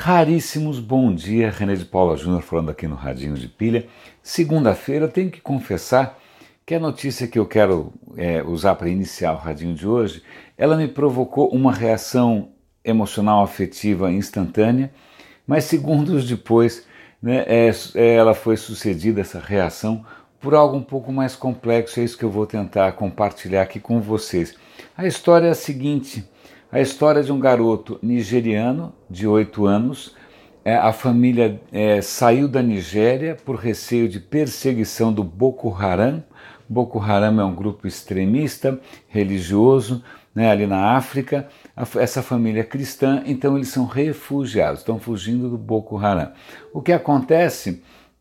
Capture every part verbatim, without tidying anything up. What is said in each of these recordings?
Raríssimos, bom dia, René de Paula Júnior falando aqui no Radinho de Pilha. Segunda-feira, eu tenho que confessar que a notícia que eu quero é, usar para iniciar o Radinho de hoje, ela me provocou uma reação emocional afetiva instantânea, mas segundos depois, né, é, é, ela foi sucedida, essa reação, por algo um pouco mais complexo. É isso que eu vou tentar compartilhar aqui com vocês. A história é a seguinte: a história de um garoto nigeriano de oito anos. É, a família é, saiu da Nigéria por receio de perseguição do Boko Haram. Boko Haram é um grupo extremista, religioso, né, ali na África. Essa família é cristã, então eles são refugiados, estão fugindo do Boko Haram. O que acontece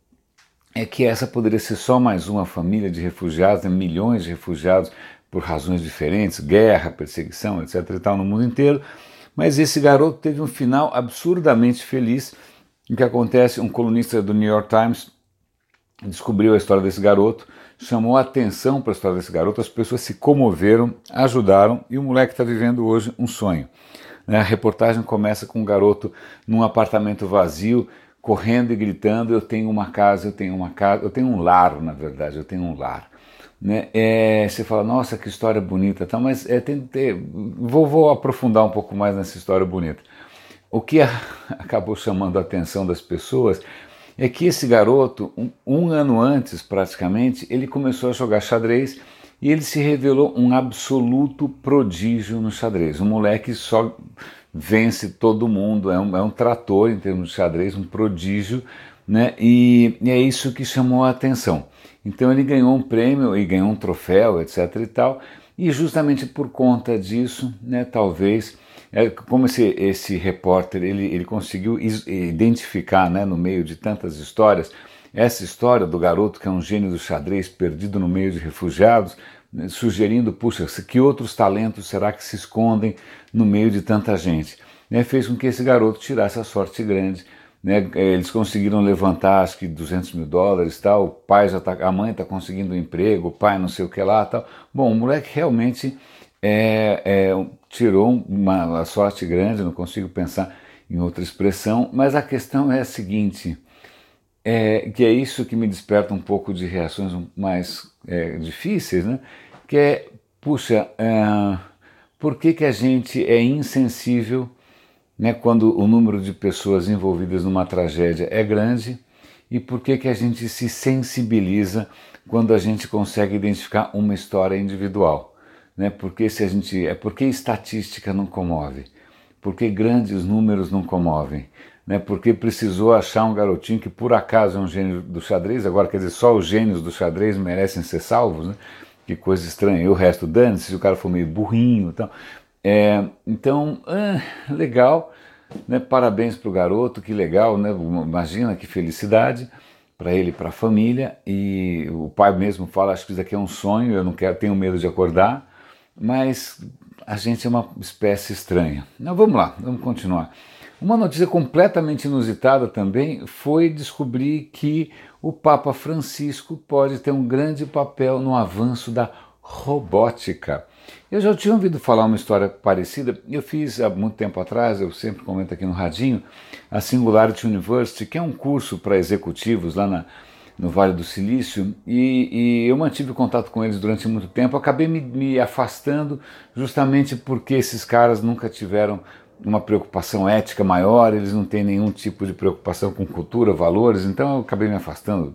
é que essa poderia ser só mais uma família de refugiados, né, milhões de refugiados por razões diferentes, guerra, perseguição, etc e tal, no mundo inteiro. Mas esse garoto teve um final absurdamente feliz. O que acontece? Um colunista do New York Times descobriu a história desse garoto, chamou a atenção para a história desse garoto, as pessoas se comoveram, ajudaram, e o moleque está vivendo hoje um sonho. A reportagem começa com um garoto num apartamento vazio, correndo e gritando: eu tenho uma casa, eu tenho uma casa, eu tenho um lar, na verdade, eu tenho um lar. Né? É, você fala, nossa, que história bonita, tá? Mas é, tem, tem, vou, vou aprofundar um pouco mais nessa história bonita. O que a, acabou chamando a atenção das pessoas é que esse garoto, um, um ano antes praticamente, ele começou a jogar xadrez e ele se revelou um absoluto prodígio no xadrez. Um moleque só vence todo mundo, é um, é um trator em termos de xadrez, um prodígio, né? E, e é isso que chamou a atenção. Então ele ganhou um prêmio e ganhou um troféu, etc e tal, e justamente por conta disso, né, talvez, é, como esse, esse repórter ele, ele conseguiu identificar, né, no meio de tantas histórias, essa história do garoto que é um gênio do xadrez perdido no meio de refugiados, né, sugerindo, puxa, que outros talentos será que se escondem no meio de tanta gente, né, fez com que esse garoto tirasse a sorte grande. Né, eles conseguiram levantar acho que duzentos mil dólares, tal, o pai já tá, a mãe está conseguindo um emprego, o pai não sei o que lá, tal. Bom, o moleque realmente é, é, tirou uma, uma sorte grande, não consigo pensar em outra expressão, mas a questão é a seguinte, é, que é isso que me desperta um pouco de reações mais é, difíceis, né, que é, puxa, é, por que que a gente é insensível, né, quando o número de pessoas envolvidas numa tragédia é grande, e por que que a gente se sensibiliza quando a gente consegue identificar uma história individual, né? Porque se a gente é porque estatística não comove, porque grandes números não comovem, né? Porque precisou achar um garotinho que por acaso é um gênio do xadrez, agora quer dizer só os gênios do xadrez merecem ser salvos, né? Que coisa estranha. E o resto dane-se se o cara for meio burrinho, então. É, então, ah, legal, né? Parabéns para o garoto, que legal, né? Imagina que felicidade para ele e para a família. E o pai mesmo fala, acho que isso aqui é um sonho, eu não quero, tenho medo de acordar, mas a gente é uma espécie estranha. Não, vamos lá, vamos continuar. Uma notícia completamente inusitada também foi descobrir que o Papa Francisco pode ter um grande papel no avanço da robótica. Eu já tinha ouvido falar uma história parecida, eu fiz há muito tempo atrás, eu sempre comento aqui no Radinho, a Singularity University, que é um curso para executivos lá na, no Vale do Silício, e, e eu mantive contato com eles durante muito tempo, acabei me, me afastando justamente porque esses caras nunca tiveram uma preocupação ética maior, eles não têm nenhum tipo de preocupação com cultura, valores, então eu acabei me afastando.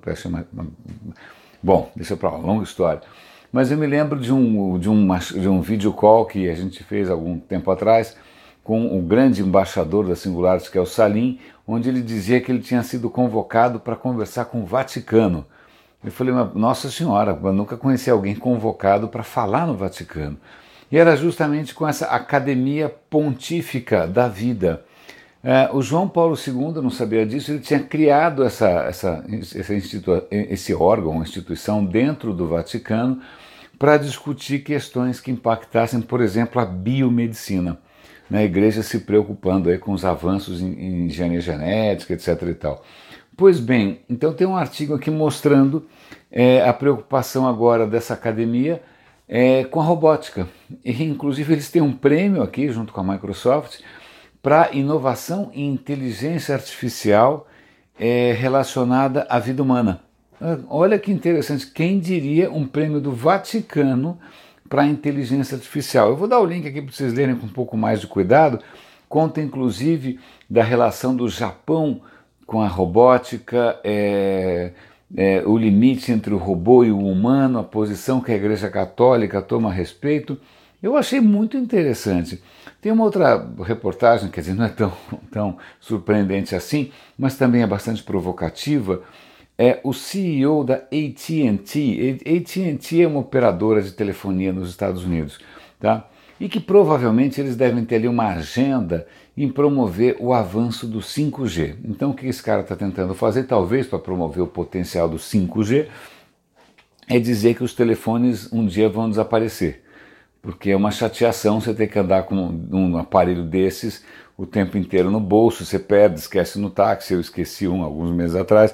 Bom, deixa para lá, longa história. Mas eu me lembro de um, de, um, de um vídeo call que a gente fez algum tempo atrás com o grande embaixador da Singularity, que é o Salim, onde ele dizia que ele tinha sido convocado para conversar com o Vaticano. Eu falei, nossa senhora, eu nunca conheci alguém convocado para falar no Vaticano. E era justamente com essa academia pontífica da vida. É, o João Paulo segundo, eu não sabia disso, ele tinha criado essa, essa, essa institu- esse órgão, instituição dentro do Vaticano para discutir questões que impactassem, por exemplo, a biomedicina. Na igreja se preocupando aí com os avanços em, em engenharia genética, etc e tal. Pois bem, então tem um artigo aqui mostrando é, a preocupação agora dessa academia é, com a robótica. E, inclusive eles têm um prêmio aqui, junto com a Microsoft, para inovação e inteligência artificial é, relacionada à vida humana. Olha que interessante, quem diria um prêmio do Vaticano para a inteligência artificial? Eu vou dar o link aqui para vocês lerem com um pouco mais de cuidado. Conta inclusive da relação do Japão com a robótica, é, é, o limite entre o robô e o humano, a posição que a Igreja Católica toma a respeito. Eu achei muito interessante. Tem uma outra reportagem, quer dizer, não é tão, tão surpreendente assim, mas também é bastante provocativa. É o C E O da A T and T. A T and T é uma operadora de telefonia nos Estados Unidos, tá? E que provavelmente eles devem ter ali uma agenda em promover o avanço do cinco G. Então o que esse cara está tentando fazer, talvez para promover o potencial do cinco G, é dizer que os telefones um dia vão desaparecer. Porque é uma chateação você ter que andar com um aparelho desses o tempo inteiro no bolso, você perde, esquece no táxi, eu esqueci um alguns meses atrás.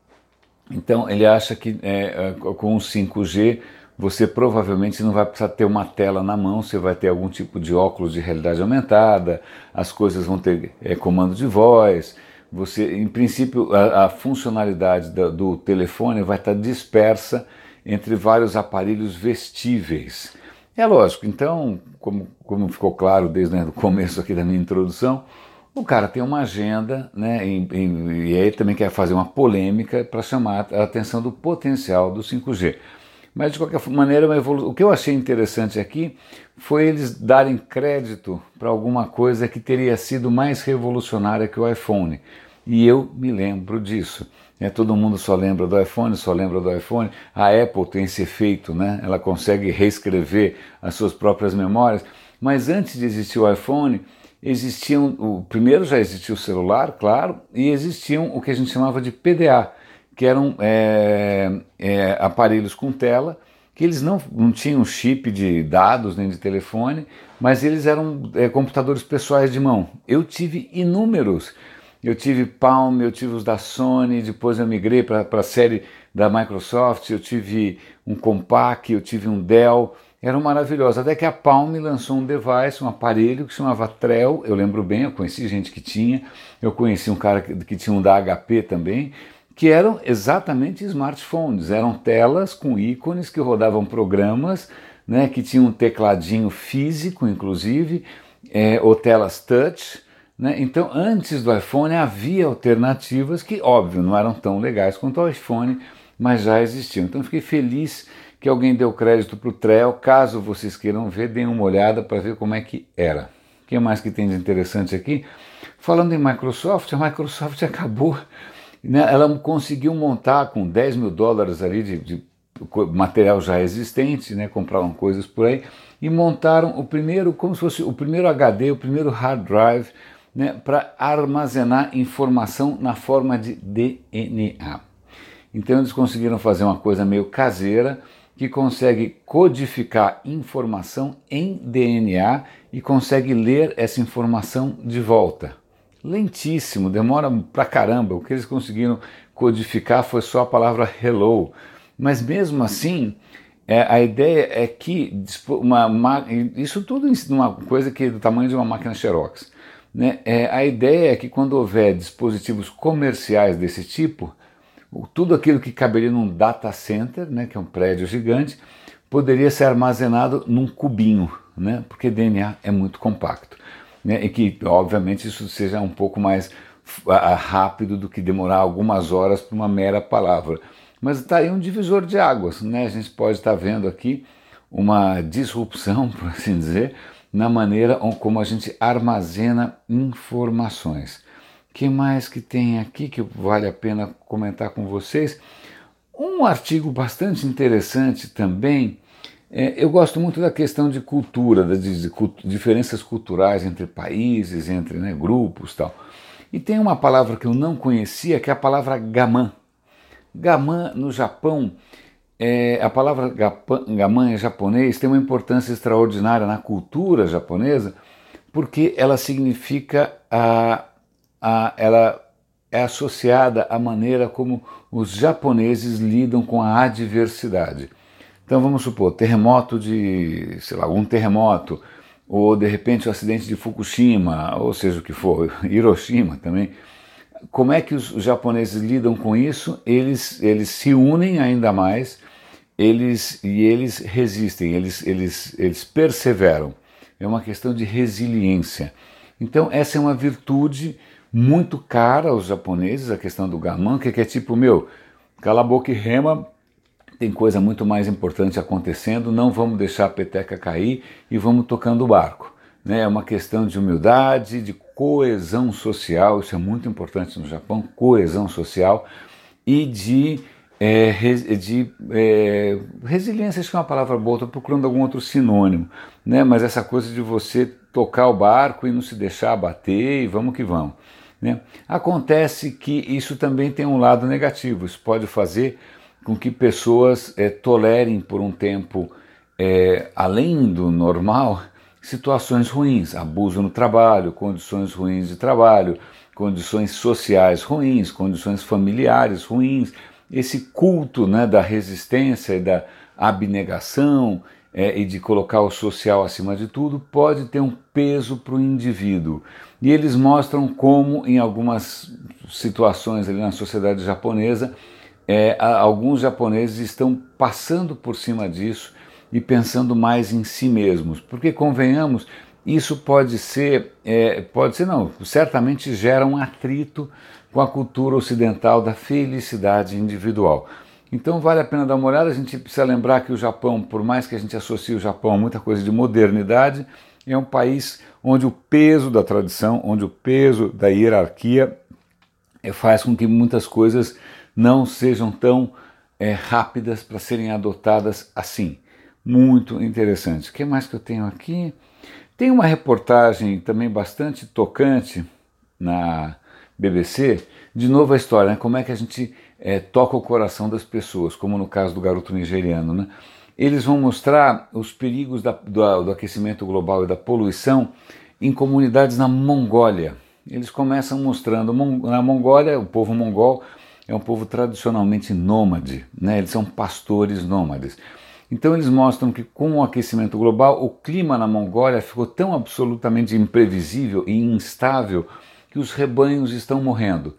Então ele acha que é, com o cinco G você provavelmente não vai precisar ter uma tela na mão, você vai ter algum tipo de óculos de realidade aumentada, as coisas vão ter é, comando de voz, você, em princípio a, a funcionalidade do, do telefone vai estar dispersa entre vários aparelhos vestíveis. É lógico, então, como, como ficou claro desde né, o começo aqui da minha introdução, o cara tem uma agenda, né, e, e, e aí também quer fazer uma polêmica para chamar a atenção do potencial do cinco G. Mas de qualquer maneira, uma evolu- o que eu achei interessante aqui foi eles darem crédito para alguma coisa que teria sido mais revolucionária que o iPhone. E eu me lembro disso. É, todo mundo só lembra do iPhone, só lembra do iPhone. A Apple tem esse efeito, né? Ela consegue reescrever as suas próprias memórias. Mas antes de existir o iPhone, existiam, o primeiro já existia o celular, claro, e existiam o que a gente chamava de P D A, que eram é, é, aparelhos com tela, que eles não, não tinham chip de dados nem de telefone, mas eles eram é, computadores pessoais de mão. Eu tive inúmeros. Eu tive Palm, eu tive os da Sony, depois eu migrei para a série da Microsoft, eu tive um Compaq, eu tive um Dell, eram maravilhosos. Até que a Palm lançou um device, um aparelho que chamava Trell, eu lembro bem, eu conheci gente que tinha, eu conheci um cara que, que tinha um da H P também, que eram exatamente smartphones, eram telas com ícones que rodavam programas, né, que tinham um tecladinho físico, inclusive, é, ou telas touch. Né? Então, antes do iPhone havia alternativas que, óbvio, não eram tão legais quanto o iPhone, mas já existiam. Então, fiquei feliz que alguém deu crédito para o Trell. Caso vocês queiram ver, deem uma olhada para ver como é que era. O que mais que tem de interessante aqui? Falando em Microsoft, a Microsoft acabou, né? Ela conseguiu montar com dez mil dólares ali de, de material já existente, né? Compraram coisas por aí e montaram o primeiro, como se fosse o primeiro H D, o primeiro hard drive, né, para armazenar informação na forma de D N A. Então eles conseguiram fazer uma coisa meio caseira que consegue codificar informação em D N A e consegue ler essa informação de volta. Lentíssimo, demora pra caramba. O que eles conseguiram codificar foi só a palavra hello. Mas mesmo assim, é, a ideia é que uma, uma, isso tudo em uma coisa que é do tamanho de uma máquina Xerox. Né? É, a ideia é que quando houver dispositivos comerciais desse tipo, tudo aquilo que caberia num data center, né, que é um prédio gigante, poderia ser armazenado num cubinho, né, porque D N A é muito compacto. Né, e que, obviamente, isso seja um pouco mais a, rápido do que demorar algumas horas para uma mera palavra. Mas está aí um divisor de águas. Né? A gente pode estar vendo aqui uma disrupção, por assim dizer, na maneira como a gente armazena informações. O que mais que tem aqui que vale a pena comentar com vocês? Um artigo bastante interessante também, é, eu gosto muito da questão de cultura, das de, de, de, diferenças culturais entre países, entre né, grupos e tal. E tem uma palavra que eu não conhecia, que é a palavra Gaman. Gaman no Japão, É, a palavra gaman em japonês tem uma importância extraordinária na cultura japonesa porque ela significa, a, a, ela é associada à maneira como os japoneses lidam com a adversidade. Então vamos supor, terremoto de, sei lá, um terremoto, ou de repente o acidente de Fukushima, ou seja o que for, Hiroshima também. Como é que os, os japoneses lidam com isso? Eles, eles se unem ainda mais, eles, e eles resistem, eles, eles, eles perseveram. É uma questão de resiliência. Então essa é uma virtude muito cara aos japoneses, a questão do gaman, que é tipo, meu, cala a boca e rema, tem coisa muito mais importante acontecendo, não vamos deixar a peteca cair e vamos tocando o barco. Né? É uma questão de humildade, de coesão social, isso é muito importante no Japão, coesão social, e de, é, de é, resiliência, acho que é uma palavra boa, estou procurando algum outro sinônimo, né? Mas essa coisa de você tocar o barco e não se deixar abater e vamos que vamos. Né? Acontece que isso também tem um lado negativo, isso pode fazer com que pessoas é, tolerem por um tempo, é, além do normal, situações ruins, abuso no trabalho, condições ruins de trabalho, condições sociais ruins, condições familiares ruins, esse culto, né, da resistência e da abnegação é, e de colocar o social acima de tudo, pode ter um peso para o indivíduo. E eles mostram como, em algumas situações ali na sociedade japonesa, é, alguns japoneses estão passando por cima disso e pensando mais em si mesmos, porque convenhamos, isso pode ser, é, pode ser não, certamente gera um atrito com a cultura ocidental da felicidade individual. Então vale a pena dar uma olhada, a gente precisa lembrar que o Japão, por mais que a gente associe o Japão a muita coisa de modernidade, é um país onde o peso da tradição, onde o peso da hierarquia é, faz com que muitas coisas não sejam tão é, rápidas para serem adotadas assim. Muito interessante. O que mais que eu tenho aqui? Tem uma reportagem também bastante tocante na B B C, de novo a história, né? Como é que a gente é, toca o coração das pessoas, como no caso do garoto nigeriano. Né? Eles vão mostrar os perigos da, do, do aquecimento global e da poluição em comunidades na Mongólia. Eles começam mostrando, na Mongólia, o povo mongol é um povo tradicionalmente nômade, né? Eles são pastores nômades. Então eles mostram que com o aquecimento global, o clima na Mongólia ficou tão absolutamente imprevisível e instável que os rebanhos estão morrendo.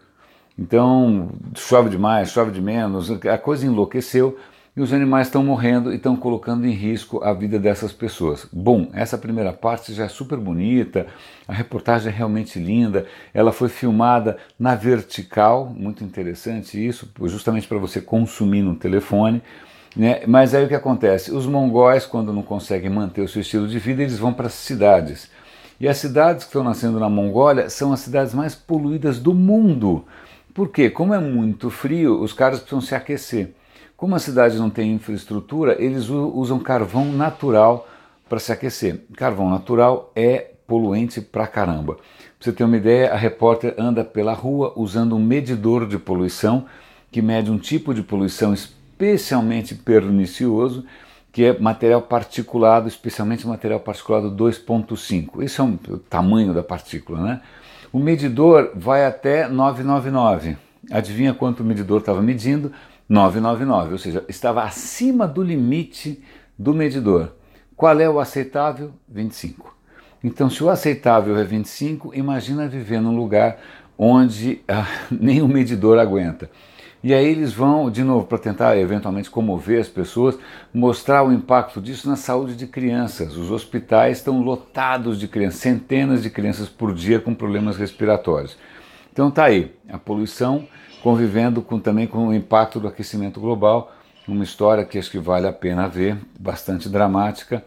Então chove demais, chove de menos, a coisa enlouqueceu e os animais estão morrendo e estão colocando em risco a vida dessas pessoas. Bom, essa primeira parte já é super bonita, a reportagem é realmente linda, ela foi filmada na vertical, muito interessante isso, justamente para você consumir no telefone. Né? Mas aí o que acontece? Os mongóis, quando não conseguem manter o seu estilo de vida, eles vão para as cidades. E as cidades que estão nascendo na Mongólia são as cidades mais poluídas do mundo. Por quê? Como é muito frio, os caras precisam se aquecer. Como a cidade não tem infraestrutura, eles usam carvão natural para se aquecer. Carvão natural é poluente pra caramba. Pra você ter uma ideia, a repórter anda pela rua usando um medidor de poluição que mede um tipo de poluição especialmente pernicioso, que é material particulado, especialmente material particulado dois ponto cinco. Esse é um, o tamanho da partícula, né? O medidor vai até novecentos e noventa e nove. Adivinha quanto o medidor estava medindo? novecentos e noventa e nove, ou seja, estava acima do limite do medidor. Qual é o aceitável? vinte e cinco. Então, se o aceitável é vinte e cinco, imagina viver num lugar onde ah, nem o medidor aguenta. E aí eles vão, de novo, para tentar eventualmente comover as pessoas, mostrar o impacto disso na saúde de crianças. Os hospitais estão lotados de crianças, centenas de crianças por dia com problemas respiratórios. Então tá aí, a poluição convivendo com, também com o impacto do aquecimento global, uma história que acho que vale a pena ver, bastante dramática.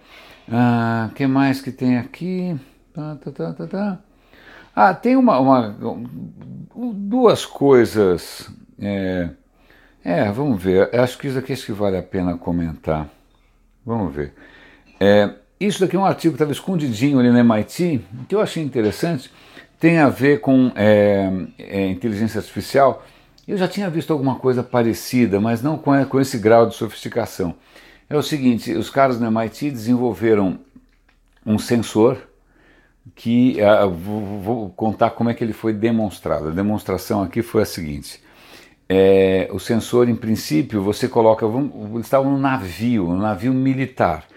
Ah, que mais que tem aqui? Tá, tá, tá, tá, tá. Ah, tem uma, uma, duas coisas... É, é, vamos ver, acho que isso aqui acho que vale a pena comentar. Vamos ver. É, isso daqui é um artigo que estava escondidinho ali no M I T, que eu achei interessante, tem a ver com é, é, inteligência artificial. Eu já tinha visto alguma coisa parecida, mas não com, com esse grau de sofisticação. É o seguinte, os caras no M I T desenvolveram um sensor que, uh, vou, vou contar como é que ele foi demonstrado. A demonstração aqui foi a seguinte. É, o sensor, em princípio, você coloca, vamos, eles estavam num navio, um navio militar,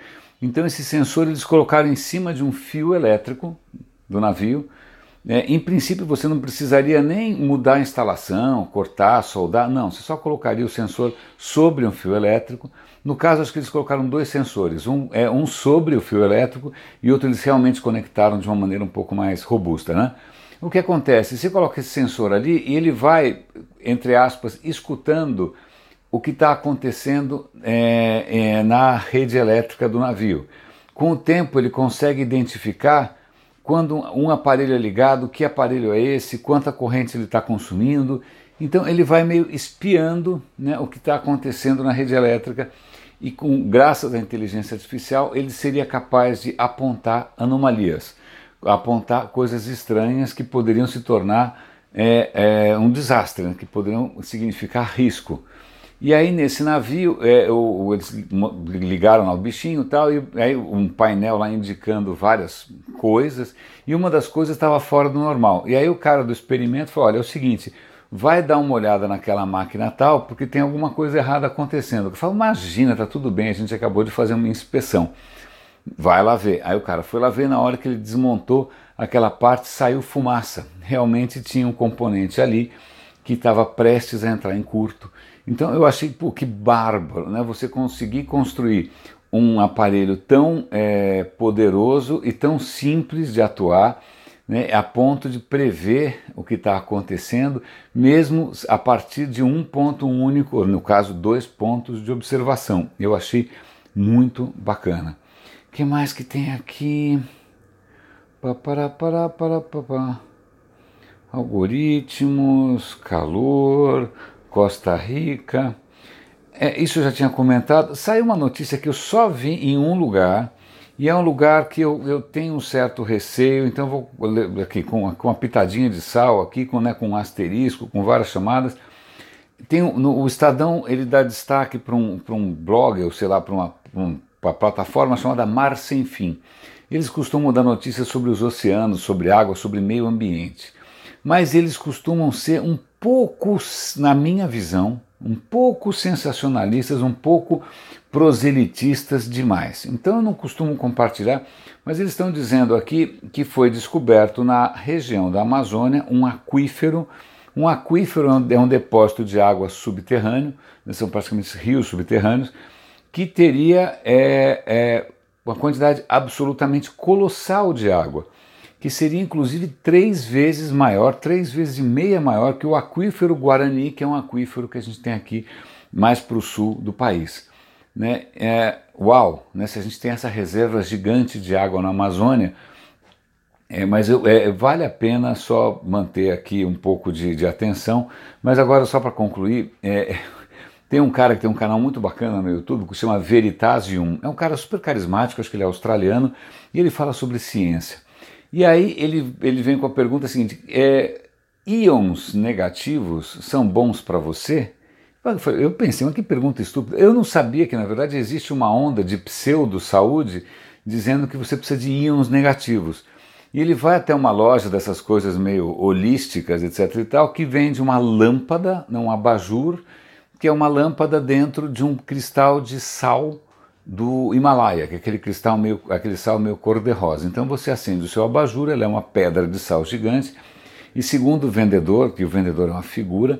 Então esse sensor eles colocaram em cima de um fio elétrico do navio. É, em princípio você não precisaria nem mudar a instalação, cortar, soldar, não, você só colocaria o sensor sobre um fio elétrico. No caso acho que eles colocaram dois sensores, um, é, um sobre o fio elétrico e outro eles realmente conectaram de uma maneira um pouco mais robusta, né? O que acontece? Você coloca esse sensor ali e ele vai, entre aspas, escutando o que está acontecendo é, é, na rede elétrica do navio. Com o tempo ele consegue identificar quando um aparelho é ligado, que aparelho é esse, quanta corrente ele está consumindo. Então ele vai meio espiando, né, o que está acontecendo na rede elétrica e com, graças à inteligência artificial ele seria capaz de apontar anomalias, apontar coisas estranhas que poderiam se tornar é, é, um desastre, né, que poderiam significar risco. E aí nesse navio, é, o, eles ligaram ao bichinho e tal, e aí um painel lá indicando várias coisas, e uma das coisas estava fora do normal. E aí o cara do experimento falou, olha, é o seguinte, vai dar uma olhada naquela máquina tal, porque tem alguma coisa errada acontecendo. Eu falo, imagina, tá tudo bem, a gente acabou de fazer uma inspeção. Vai lá ver. Aí o cara foi lá ver, na hora que ele desmontou aquela parte, saiu fumaça. Realmente tinha um componente ali que estava prestes a entrar em curto. Então eu achei, pô, que bárbaro, né? Você conseguir construir um aparelho tão é, poderoso e tão simples de atuar, né, a ponto de prever o que está acontecendo, mesmo a partir de um ponto único, ou no caso dois pontos de observação. Eu achei muito bacana. O que mais que tem aqui? Pá, pará, pará, pará, pá, pá. Algoritmos, calor, Costa Rica, é, isso eu já tinha comentado. Saiu uma notícia que eu só vi em um lugar, e é um lugar que eu, eu tenho um certo receio, então eu vou ler aqui com, com uma pitadinha de sal, aqui, com, né, com um asterisco, com várias chamadas. Tem, no, o Estadão ele dá destaque para um, para um blog, ou sei lá, para uma, um, uma plataforma chamada Mar Sem Fim. Eles costumam dar notícias sobre os oceanos, sobre água, sobre meio ambiente. Mas eles costumam ser um pouco, na minha visão, um pouco sensacionalistas, um pouco proselitistas demais. Então eu não costumo compartilhar, mas eles estão dizendo aqui que foi descoberto na região da Amazônia um aquífero. Um aquífero é um depósito de água subterrâneo, são praticamente rios subterrâneos, que teria é, é, uma quantidade absolutamente colossal de água, que seria inclusive três vezes maior, três vezes e meia maior que o aquífero Guarani, que é um aquífero que a gente tem aqui mais para o sul do país. Né? É, uau, né? Se a gente tem essa reserva gigante de água na Amazônia, é, mas eu, é, vale a pena só manter aqui um pouco de, de atenção. Mas agora, só para concluir, é, tem um cara que tem um canal muito bacana no YouTube que se chama Veritasium. É um cara super carismático, acho que ele é australiano, e ele fala sobre ciência. E aí ele, ele vem com a pergunta seguinte, é, íons negativos são bons para você? Eu pensei, mas que pergunta estúpida. Eu não sabia que na verdade existe uma onda de pseudo-saúde dizendo que você precisa de íons negativos. E ele vai até uma loja dessas coisas meio holísticas, etc e tal, que vende uma lâmpada, um abajur, que é uma lâmpada dentro de um cristal de sal do Himalaia, que é aquele cristal meio, aquele sal meio cor-de-rosa. Então você acende o seu abajur, ela é uma pedra de sal gigante, e segundo o vendedor, que o vendedor é uma figura,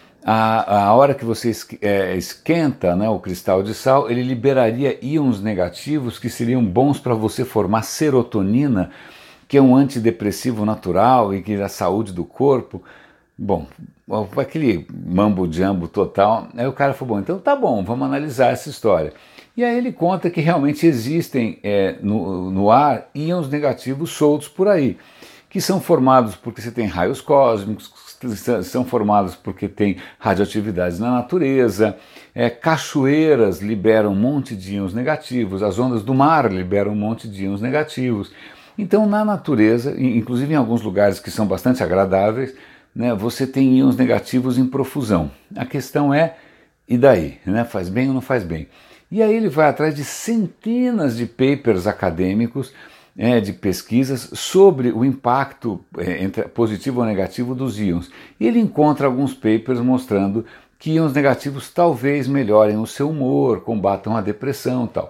a, a hora que você esquenta, né, o cristal de sal, ele liberaria íons negativos que seriam bons para você formar serotonina, que é um antidepressivo natural e que é a saúde do corpo. Bom, aquele mambo-jambo total. Aí o cara falou, bom, então tá bom, vamos analisar essa história. E aí ele conta que realmente existem é, no, no ar íons negativos soltos por aí, que são formados porque você tem raios cósmicos, são formados porque tem radioatividades na natureza, é, cachoeiras liberam um monte de íons negativos, as ondas do mar liberam um monte de íons negativos. Então na natureza, inclusive em alguns lugares que são bastante agradáveis, né, você tem íons negativos em profusão. A questão é, e daí? Né, faz bem ou não faz bem? E aí ele vai atrás de centenas de papers acadêmicos, é, de pesquisas sobre o impacto é, entre positivo ou negativo dos íons. E ele encontra alguns papers mostrando que íons negativos talvez melhorem o seu humor, combatam a depressão e tal.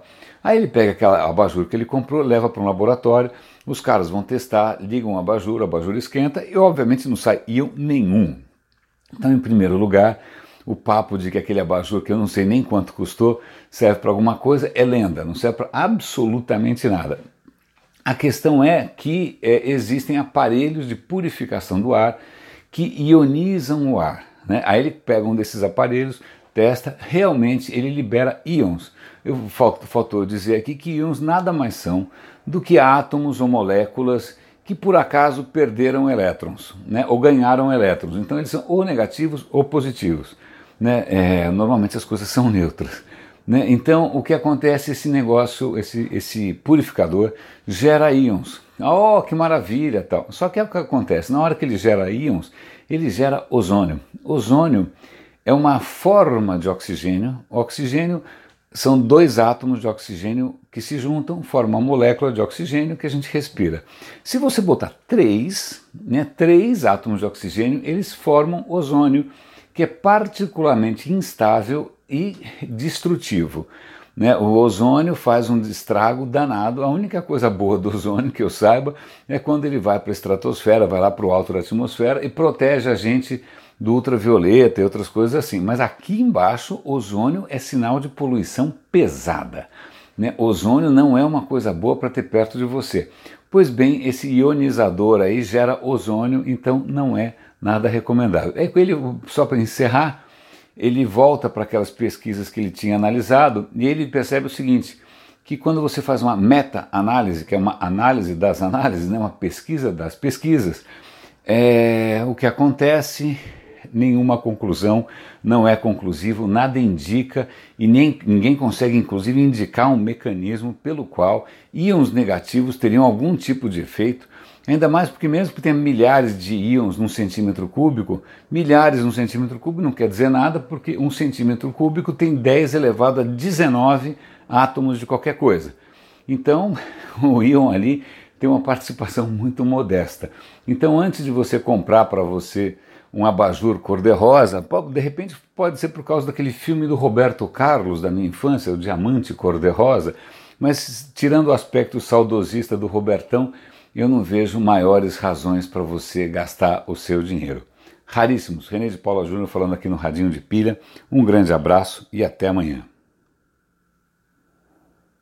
Aí ele pega aquela abajur que ele comprou, leva para um laboratório, os caras vão testar, ligam o abajur, o abajur esquenta e obviamente não sai íon nenhum. Então, em primeiro lugar, o papo de que aquele abajur, que eu não sei nem quanto custou, serve para alguma coisa, é lenda, não serve para absolutamente nada. A questão é que é, existem aparelhos de purificação do ar que ionizam o ar, né? Aí ele pega um desses aparelhos, testa, realmente ele libera íons. Eu, faltou dizer aqui que íons nada mais são do que átomos ou moléculas que por acaso perderam elétrons, né? Ou ganharam elétrons. Então eles são ou negativos ou positivos, né? É, normalmente as coisas são neutras. Né? Então, o que acontece, esse negócio, esse, esse purificador gera íons. Oh, que maravilha, tal. Só que é o que acontece, na hora que ele gera íons, ele gera ozônio. Ozônio é uma forma de oxigênio. O oxigênio são dois átomos de oxigênio que se juntam, formam uma molécula de oxigênio que a gente respira. Se você botar três, né, três átomos de oxigênio, eles formam ozônio, que é particularmente instável e destrutivo. Né? O ozônio faz um estrago danado. A única coisa boa do ozônio, que eu saiba, é quando ele vai para a estratosfera, vai lá para o alto da atmosfera e protege a gente do ultravioleta e outras coisas assim. Mas aqui embaixo, ozônio é sinal de poluição pesada. Né? Ozônio não é uma coisa boa para ter perto de você. Pois bem, esse ionizador aí gera ozônio, então não é nada recomendável. É que ele, só para encerrar, ele volta para aquelas pesquisas que ele tinha analisado e ele percebe o seguinte, que quando você faz uma meta-análise, que é uma análise das análises, né, uma pesquisa das pesquisas, é, o que acontece, nenhuma conclusão, não é conclusivo, nada indica e nem, ninguém consegue inclusive indicar um mecanismo pelo qual íons negativos teriam algum tipo de efeito. Ainda mais porque mesmo que tenha milhares de íons num centímetro cúbico, milhares num centímetro cúbico não quer dizer nada, porque um centímetro cúbico tem dez elevado a dezenove átomos de qualquer coisa. Então, o íon ali tem uma participação muito modesta. Então, antes de você comprar para você um abajur cor-de-rosa, de repente pode ser por causa daquele filme do Roberto Carlos, da minha infância, o Diamante Cor-de-Rosa, mas tirando o aspecto saudosista do Robertão, eu não vejo maiores razões para você gastar o seu dinheiro. Raríssimos. René de Paula Júnior falando aqui no Radinho de Pilha. Um grande abraço e até amanhã.